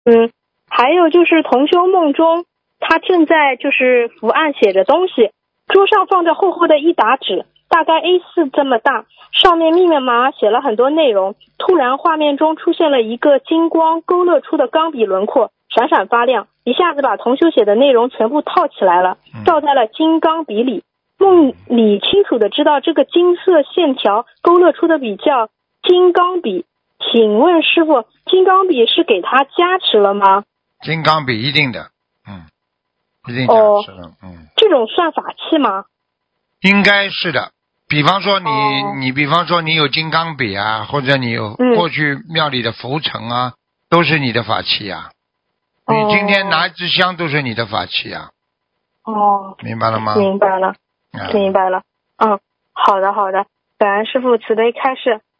还有就是同修梦中，他正在就是伏案写着东西，桌上放着厚厚的一沓纸，大概 A4 这么大，上面密密麻麻写了很多内容。突然画面中出现了一个金光勾勒出的钢笔轮廓，闪闪发亮，一下子把同修写的内容全部套起来了，照在了金刚笔里。梦里清楚的知道这个金色线条勾勒出的笔叫金刚笔，请问师父，金刚笔是给他加持了吗？ 金刚笔一定的，一定加持了， 这种算法器吗？ 应该是的。比方说你比方说你有金刚笔啊，或者你有过去庙里的浮尘啊，都是你的法器啊。你今天拿一支香都是你的法器啊。明白了吗？ 明白了。好的，感恩师父慈悲开示。